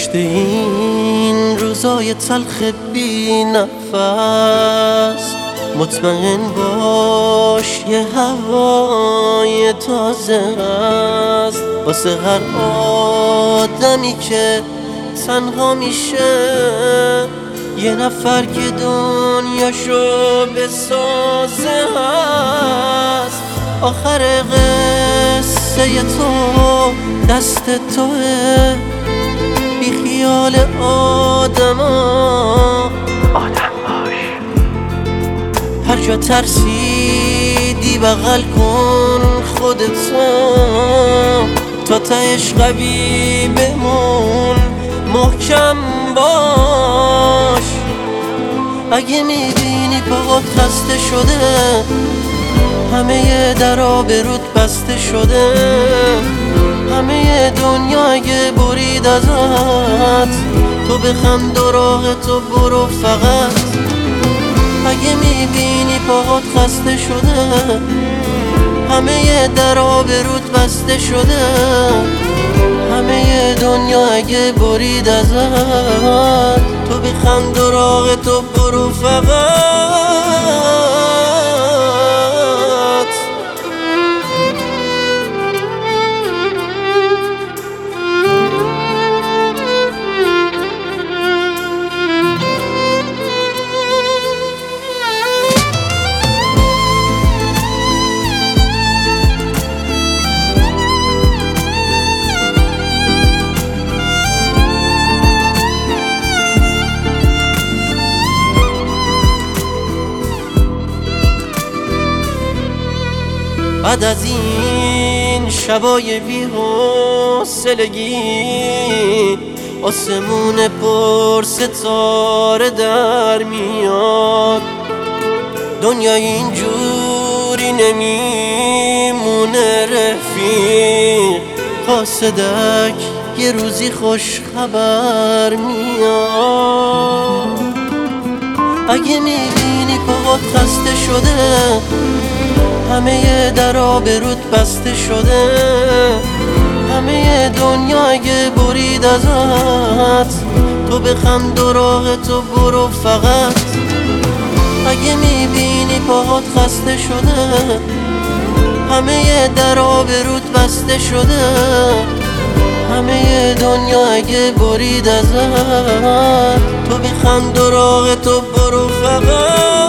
پشت این روزای تلخ بی نفس مطمئن باش یه هوای تازه هست واسه هر آدمی که تنها میشه یه نفر که دنیاشو بسازه هست. آخر قصه تو دست توه، بی خیال آدما باش. هر جا ترسیدی بغل کن خودتو، تا تهش قوی بمون محکم باش. اگه میبینی پاهات خسته شده، همه درا به رود بسته شده، همه دنیا اگه برید ازت، تو بخند و راه تو برو فقط. اگه میبینی پاهات خسته شده، همه درا به رود بسته شده، همه دنیا اگه برید ازت، تو بخند و راه تو برو فقط. بعد از این شبای بی‌حوصلگی، آسمون پر ستاره در میاد. دنیا اینجوری نمیمونه رفیق، قاصدک یه روزی خوش خبر میاد. اگه میبینی پاهات خسته شده، همه درا به رود بسته شده، همه دنیا اگه برید ازت، تو بخند و راه تو برو فقط. اگه میبینی پاهات خسته شده، همه درا به رود بسته شده، همه دنیا اگه برید ازت، تو بخند و راه تو برو فقط.